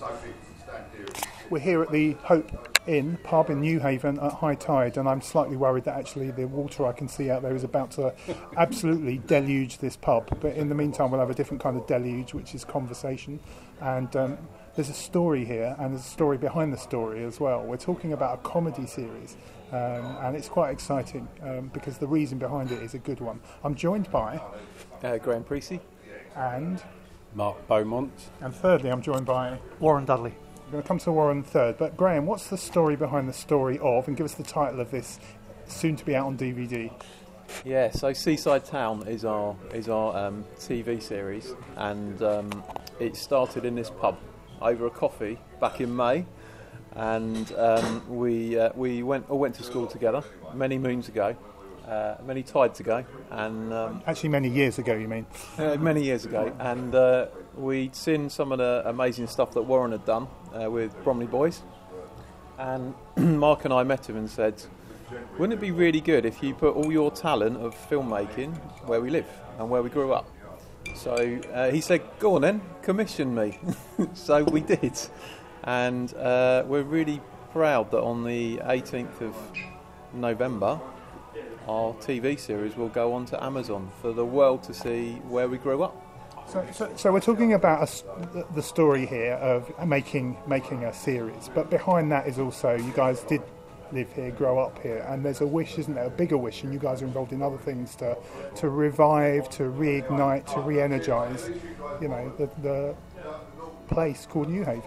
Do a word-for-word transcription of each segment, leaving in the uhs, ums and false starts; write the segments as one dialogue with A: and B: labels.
A: We're here at the Hope Inn pub in Newhaven at high tide, and I'm slightly worried that actually the water I can see out there is about to absolutely deluge this pub. But in the meantime, we'll have a different kind of deluge, which is conversation. And um, there's a story here, and there's a story behind the story as well. We're talking about a comedy series, um, and it's quite exciting um, because the reason behind it is a good one. I'm joined by
B: uh, Graham Precy
A: and
C: Mark Beaumont,
A: and thirdly, I'm joined by
D: Warren Dudley.
A: We're going to come to Warren third, but Graham, what's the story behind the story of, and give us the title of this, soon to be out on D V D?
B: Yeah, so Seaside Town is our is our um, T V series, and um, it started in this pub over a coffee back in May, and um, we uh, we went all went to school together many moons ago, uh, many tides ago, and um,
A: actually many years ago, you mean?
B: Uh, many years ago, and uh, we'd seen some of the amazing stuff that Warren had done uh, with Bromley Boys, and Mark and I met him and said, wouldn't it be really good if you put all your talent of filmmaking where we live and where we grew up? So uh, he said, go on then, commission me. So we did, and uh, we're really proud that on the eighteenth of November our T V series will go on to Amazon for the world to see where we grew up.
A: So, so, so we're talking about a, the story here of making making a series, but behind that is also you guys did live here, grow up here, and there's a wish, isn't there, a bigger wish, and you guys are involved in other things to to revive, to reignite, to re-energise, you know, the, the place called Newhaven.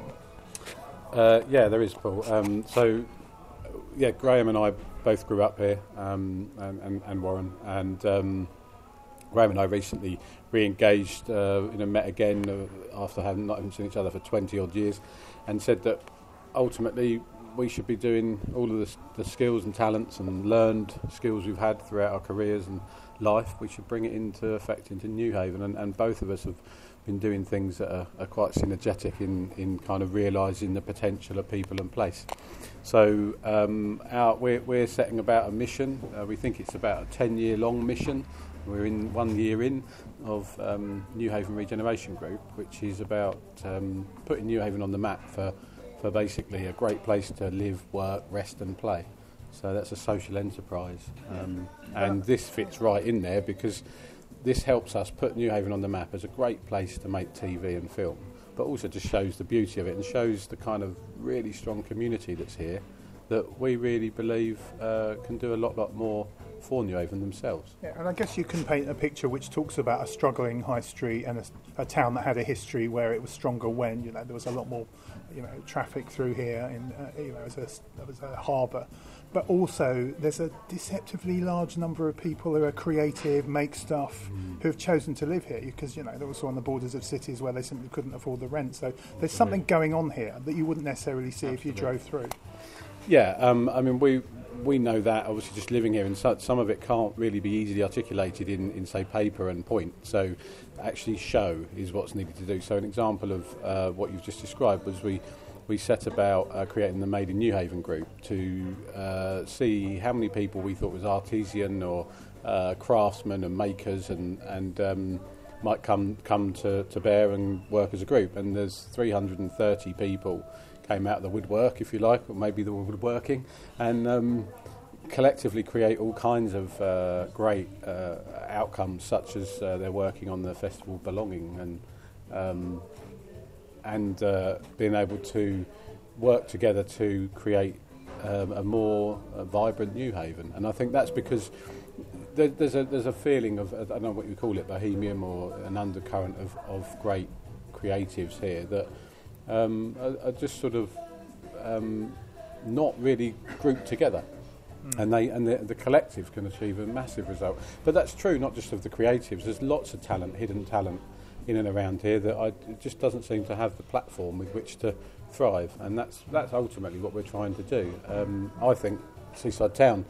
C: Uh, yeah, there is, Paul. Um, so, yeah, Graham and I both grew up here, um, and, and, and Warren, and um, Graham and I recently re-engaged, uh, you know, met again uh, after having not having seen each other for twenty odd years, and said that ultimately we should be doing all of the, the skills and talents and learned skills we've had throughout our careers and life. We should bring it into effect into Newhaven, and, and both of us have been doing things that are, are quite synergetic in, in kind of realising the potential of people and place. So um, our, we're, we're setting about a mission. Uh, we think it's about a ten-year long mission. We're in one year in of um, Newhaven Regeneration Group, which is about um, putting Newhaven on the map for, for basically a great place to live, work, rest and play. So that's a social enterprise. Um, and this fits right in there because this helps us put Newhaven on the map as a great place to make T V and film, but also just shows the beauty of it and shows the kind of really strong community that's here that we really believe uh, can do a lot, lot more for Newhaven themselves.
A: Yeah, and I guess you can paint a picture which talks about a struggling high street and a, a town that had a history where it was stronger when, you know, there was a lot more, you know, traffic through here, in, uh, you know, as a, as a harbour. But also there's a deceptively large number of people who are creative, make stuff, mm. who have chosen to live here because, you know, they're also on the borders of cities where they simply couldn't afford the rent. So there's something going on here that you wouldn't necessarily see Absolutely. If you drove through.
C: Yeah, um, I mean, we we know that, obviously, just living here, and so, some of it can't really be easily articulated in, in, say, paper and point. So actually show is what's needed to do. So an example of uh, what you've just described was we, we set about uh, creating the Made in Newhaven group to uh, see how many people we thought was artisan or uh, craftsmen and makers and, and um, might come come to, to bear and work as a group. And there's three hundred thirty people came out of the woodwork, if you like, or maybe the woodworking, and um, collectively create all kinds of uh, great uh, outcomes, such as uh, they're working on the festival Belonging and um, and uh, being able to work together to create um, a more uh, vibrant Newhaven. And I think that's because there, there's a there's a feeling of, I don't know what you call it, bohemian or an undercurrent of, of great creatives here that Um, are, are just sort of um, not really grouped together, mm. and they and the, the collective can achieve a massive result. But that's true not just of the creatives. There's lots of talent, hidden talent, in and around here that I, it just doesn't seem to have the platform with which to thrive, and that's that's ultimately what we're trying to do. Um, I think Seaside Town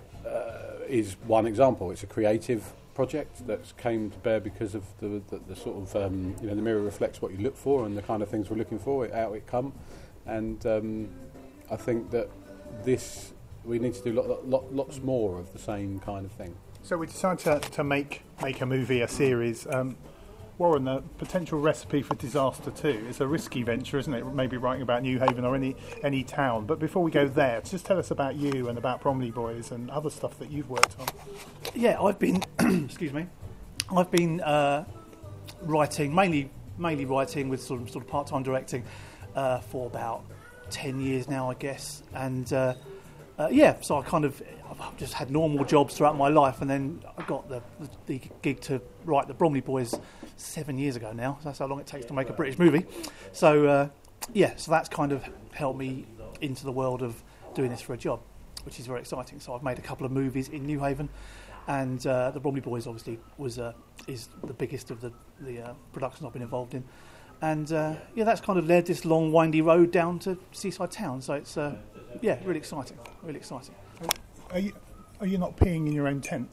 C: uh, is one example. It's a creative project that came to bear because of the, the, the sort of um, you know, the mirror reflects what you look for, and the kind of things we're looking for, it, out it come. And um, I think that this we need to do lot, lot, lots more of the same kind of thing.
A: So we decided to, to make make a movie, a series. Um, Warren, the potential recipe for disaster too is a risky venture, isn't it? Maybe writing about New Haven or any any town. But before we go there, just tell us about you and about Bromley Boys and other stuff that you've worked on.
D: Yeah, I've been, excuse me, I've been uh, writing, mainly mainly writing with sort of, sort of part-time directing uh, for about ten years now, I guess. And uh, uh, yeah, so I kind of I've just had normal jobs throughout my life, and then I got the, the, the gig to write the Bromley Boys seven years ago now. That's how long it takes to make a British movie. So uh, yeah, so that's kind of helped me into the world of doing this for a job, which is very exciting. So I've made a couple of movies in New Haven, and uh, the Bromley Boys obviously was uh, is the biggest of the the uh, productions I've been involved in, and uh, yeah, that's kind of led this long windy road down to Seaside Town. So it's uh, yeah, really exciting, really exciting.
A: Are you are you not peeing in your own tent?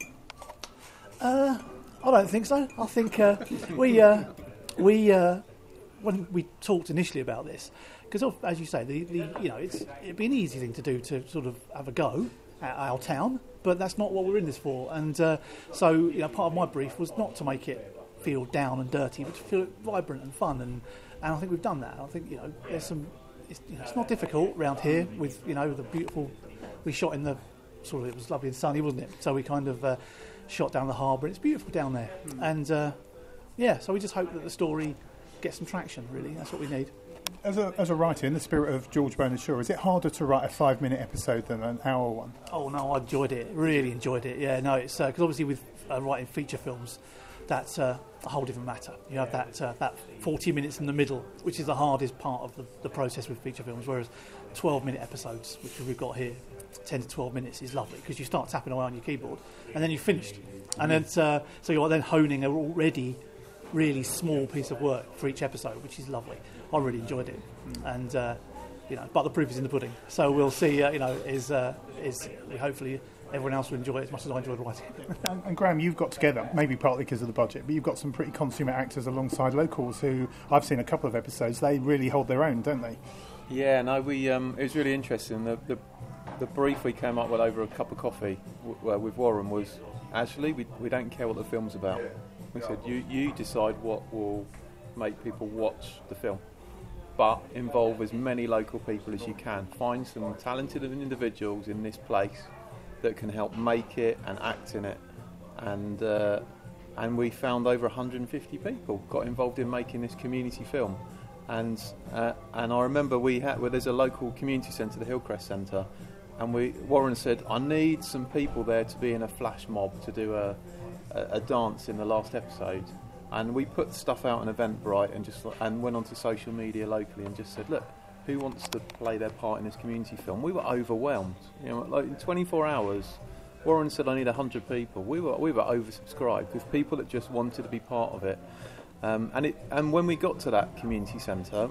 D: Uh, I don't think so. I think uh, we uh, we uh, when we talked initially about this, because as you say, the, the you know it's it'd be an easy thing to do to sort of have a go at our town, but that's not what we're in this for. And uh, so you know, part of my brief was not to make it feel down and dirty, but to feel vibrant and fun. And, and I think we've done that. I think you know there's some. It's, you know, it's not difficult around here with you know the beautiful. We shot in the sort of it was lovely and sunny, wasn't it? So we kind of. Uh, shot down the harbour. It's beautiful down there. Mm. And, uh, yeah, so we just hope that the story gets some traction, really. That's what we need.
A: As a as a writer, in the spirit of George Bernard Shaw, is it harder to write a five-minute episode than an hour one?
D: Oh, no, I enjoyed it. Really enjoyed it. Yeah, no, it's... Because uh, obviously with uh, writing feature films, that's uh, a whole different matter. You have that uh, that forty minutes in the middle, which is the hardest part of the, the process with feature films, whereas twelve-minute episodes, which we've got here, ten to twelve minutes is lovely because you start tapping away on your keyboard and then you're finished. And then, uh, so you're then honing an already really small piece of work for each episode, which is lovely. I really enjoyed it. And, uh, you know, but the proof is in the pudding. So we'll see, uh, you know, is, uh, is hopefully everyone else will enjoy it as much as I enjoyed writing it.
A: And, and Graham, you've got together, maybe partly because of the budget, but you've got some pretty consummate actors alongside locals who, I've seen a couple of episodes, they really hold their own, don't they?
B: Yeah, no, we. Um, it was really interesting. The, the the brief we came up with over a cup of coffee w- uh, with Warren was, actually, we we don't care what the film's about. We said, you, you decide what will make people watch the film, but involve as many local people as you can. Find some talented individuals in this place that can help make it and act in it. And uh, and we found over one hundred fifty people got involved in making this community film. And uh, and I remember we had, well, there's a local community centre, the Hillcrest Centre, and we Warren said, I need some people there to be in a flash mob to do a, a, a dance in the last episode. And we put stuff out on Eventbrite and just and went onto social media locally and just said, look, who wants to play their part in this community film? We were overwhelmed. You know, like in twenty-four hours, Warren said, I need one hundred people. We were we were oversubscribed with people that just wanted to be part of it. Um, and it, and when we got to that community centre,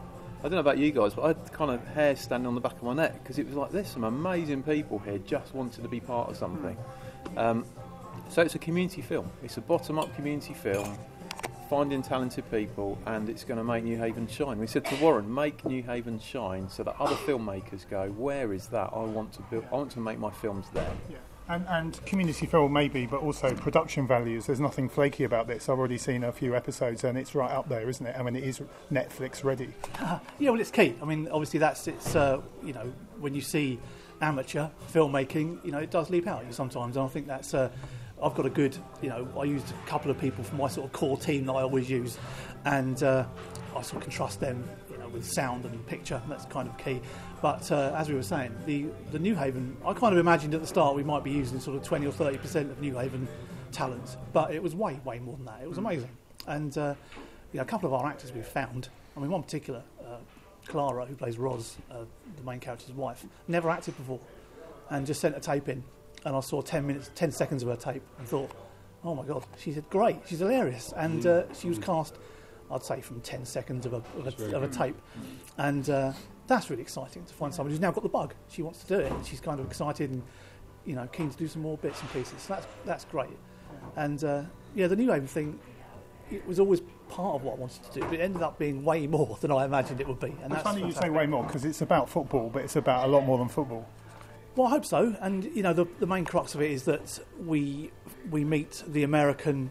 B: I don't know about you guys, but I had kind of hair standing on the back of my neck because it was like, there's some amazing people here just wanted to be part of something. Um, so it's a community film. It's a bottom-up community film, finding talented people, and it's going to make New Haven shine. We said to Warren, make New Haven shine so that other filmmakers go, where is that? I want to build. I want to make my films there.
A: Yeah. And, and community film maybe, but also production values. There's nothing flaky about this. I've already seen a few episodes and it's right up there, isn't it? I mean, it is Netflix ready.
D: Uh, yeah, well, it's key. I mean, obviously that's, it's, uh, you know, when you see amateur filmmaking, you know, it does leap out at you sometimes. And I think that's, uh, I've got a good, you know, I used a couple of people from my sort of core team that I always use. And uh, I sort of can trust them, you know, with sound and picture. That's kind of key. But uh, as we were saying, the, the New Haven, I kind of imagined at the start we might be using sort of twenty or thirty percent of New Haven talent, but it was way, way more than that. It was amazing. And uh, you know, a couple of our actors we've found, I mean, one particular, uh, Clara, who plays Roz, uh, the main character's wife, never acted before, and just sent a tape in, and I saw ten minutes, ten seconds of her tape, and thought, oh my God, she's great, she's hilarious. And uh, she was cast, I'd say, from ten seconds of a, of a, of a tape. And uh, that's really exciting to find somebody who's now got the bug. She wants to do it, and she's kind of excited and, you know, keen to do some more bits and pieces. So that's that's great. And uh, yeah, the New Haven thing, it was always part of what I wanted to do, but it ended up being way more than I imagined it would be. And
A: it's
D: that's
A: funny you say way more because it's about football, but it's about a lot more than football.
D: Well, I hope so. And you know, the the main crux of it is that we we meet the American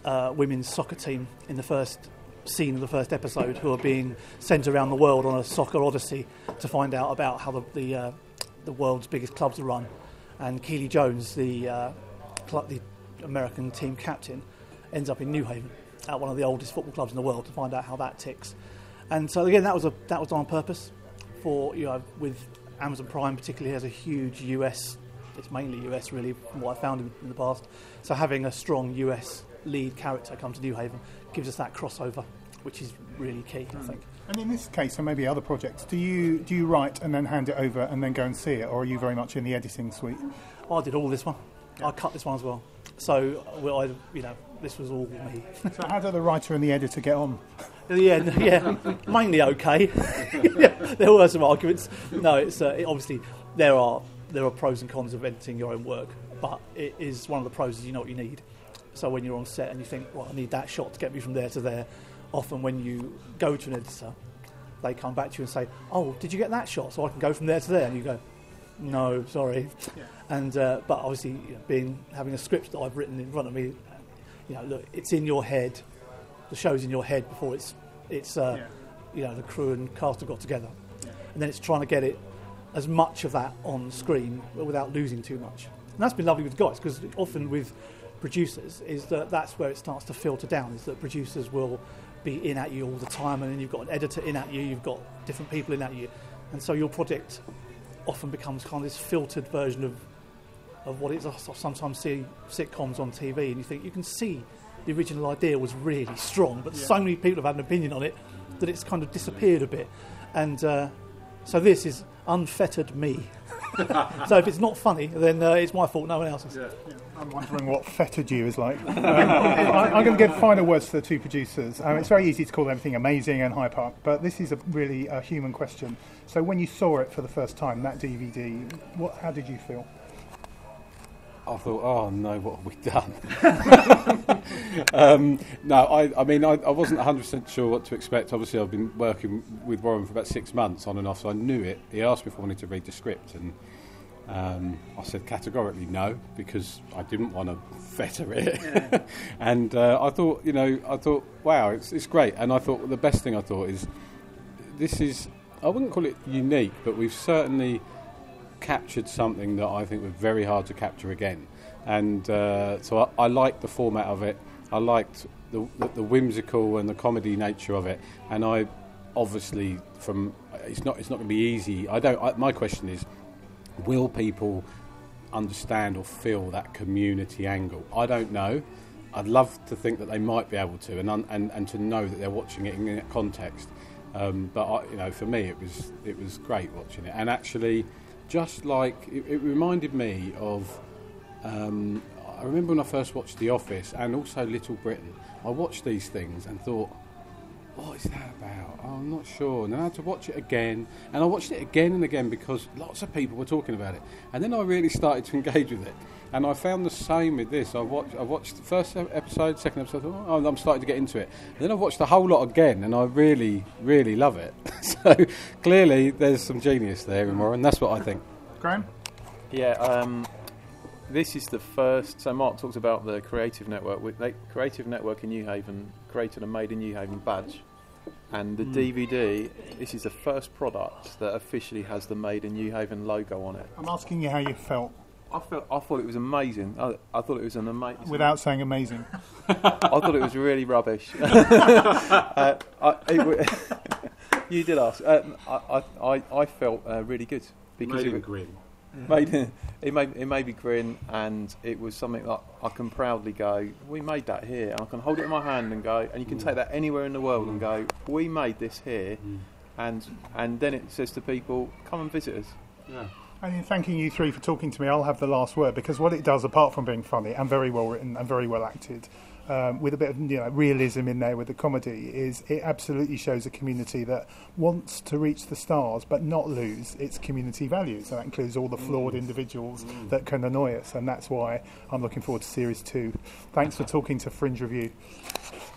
D: uh, women's soccer team in the first scene of the first episode who are being sent around the world on a soccer odyssey to find out about how the the, uh, the world's biggest clubs are run. And Keely Jones, the uh, club, the American team captain, ends up in New Haven at one of the oldest football clubs in the world to find out how that ticks. And so again, that was a that was done on purpose for, you know, with Amazon Prime particularly has a huge U S, it's mainly U S really from what I found in, in the past. So having a strong U S lead character come to New Haven gives us that crossover, which is really key, I think.
A: And in this case, and maybe other projects, do you do you write and then hand it over and then go and see it, or are you very much in the editing suite?
D: I did all this one. I cut this one as well. So, well, I, you know, this was all me.
A: So how do the writer and the editor get on?
D: Yeah, yeah, mainly okay. Yeah, there were some arguments. No, it's uh, it, obviously there are there are pros and cons of editing your own work, but it is one of the pros is you know what you need. So when you're on set and you think, well, I need that shot to get me from there to there, often when you go to an editor, they come back to you and say, oh, did you get that shot so I can go from there to there? And you go, no, sorry. Yeah. And uh, but obviously, you know, being having a script that I've written in front of me, you know, look, it's in your head. The show's in your head before it's it's uh, yeah. you know, the crew and cast have got together, yeah. and then it's trying to get it as much of that on screen without losing too much. And that's been lovely with guys, because often with producers is that that's where it starts to filter down. Is that producers will be in at you all the time, and then you've got an editor in at you, you've got different people in at you, and so your project often becomes kind of this filtered version of of what it is. I sometimes see sitcoms on T V and you think you can see the original idea was really strong, but yeah. so many people have had an opinion on it that it's kind of disappeared a bit. And uh, so this is unfettered me. So if it's not funny, then uh, it's my fault, no one else's.
A: Yeah. Yeah. I'm wondering what fettered you is like. Um, I, I'm going to give final words to the two producers. Um, it's very easy to call everything amazing and hype up, but this is a really a human question. So when you saw it for the first time, that D V D, what, how did you feel?
C: I thought, oh no, what have we done? um, no, I, I mean, I, I wasn't one hundred percent sure what to expect. Obviously, I've been working with Warren for about six months on and off, so I knew it. He asked me if I wanted to read the script, and um, I said categorically no, because I didn't want to fetter it. Yeah. and uh, I thought, you know, I thought, wow, it's, it's great. And I thought the best thing I thought is, this is, I wouldn't call it unique, but we've certainly captured something that I think was very hard to capture again, and uh, so I, I liked the format of it. I liked the, the, the whimsical and the comedy nature of it, and I obviously from it's not it's not going to be easy. I don't. I, my question is, will people understand or feel that community angle? I don't know. I'd love to think that they might be able to, and un, and, and to know that they're watching it in that context. Um, but I, you know, for me, it was it was great watching it, and actually. Just like, it, it reminded me of, um, I remember when I first watched The Office and also Little Britain, I watched these things and thought, what is that about? Oh, I'm not sure. And then I had to watch it again, and I watched it again and again because lots of people were talking about it. And then I really started to engage with it. And I found the same with this. I watched, I watched the first episode, second episode, thought, oh, I'm starting to get into it. And then I watched the whole lot again, and I really, really love it. So clearly there's some genius there in Warren. That's what I think.
A: Graham?
B: Yeah, um, this is the first. So Mark talked about the Creative Network. With they, Creative Network in New Haven created a Made in New Haven badge, and the mm. D V D. This is the first product that officially has the Made in New Haven logo on it.
A: I'm asking you how you felt.
B: I felt. I thought it was amazing. I, I thought it was an amazing.
A: Without saying amazing.
B: I thought it was really rubbish. uh, I, it, you did ask. Uh, I, I, I felt uh, really good because
C: made
B: it
C: grin.
B: Made it made it made me grin, and it was something that I can proudly go, we made that here, and I can hold it in my hand and go, and you can mm. take that anywhere in the world mm. and go, we made this here, mm. and and then it says to people, come and visit us.
C: Yeah.
A: And in thanking you three for talking to me, I'll have the last word, because what it does, apart from being funny and very well written and very well acted, um, with a bit of you know realism in there with the comedy, is it absolutely shows a community that wants to reach the stars but not lose its community values, and that includes all the flawed mm. individuals mm. that can annoy us, and that's why I'm looking forward to series two. Thanks for talking to Fringe Review.